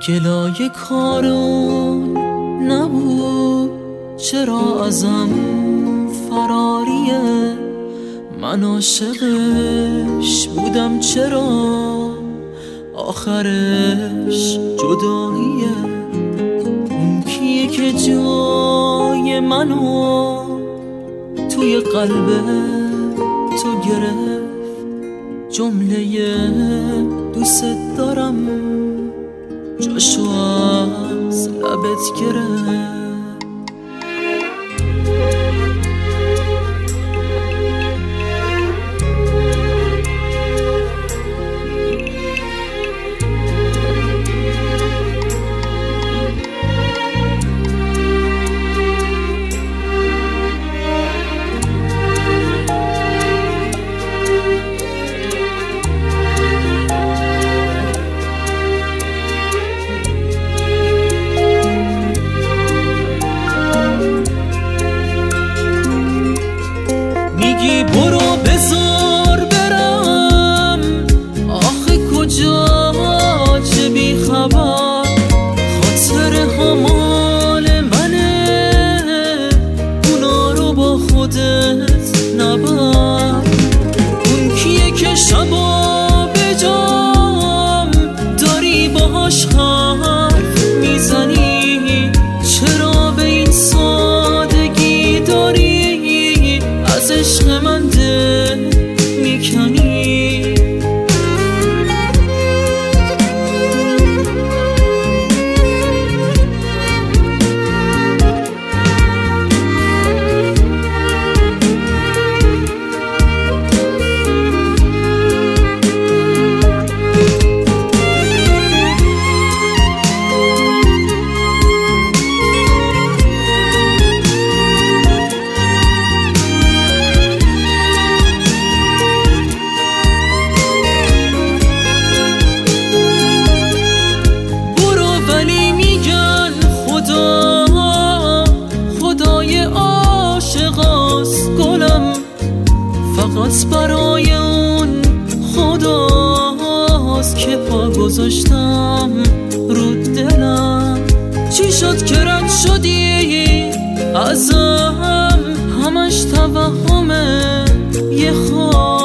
گلای کارون نبود، چرا ازم فراریه؟ من عاشقش بودم، چرا آخرش جداییه؟ اون کیه که جای منو توی قلب تو گرفت؟ جمله دوست دارم جاشو از لبت گرفت. میگی برو بذار برم، آخه کجا چه بی خبر؟ خاطر مال منه، اونا رو با خودت نبر. اون کیه که شبا به جام داری باهاش حرف میزنی؟ چرا به این سادگی داری از عشق من دل میکنی؟ فقط برای اون خداست که پا گذاشتم رو دلم. چی شد که رد شدی ازم؟ همش توهمه یه خواب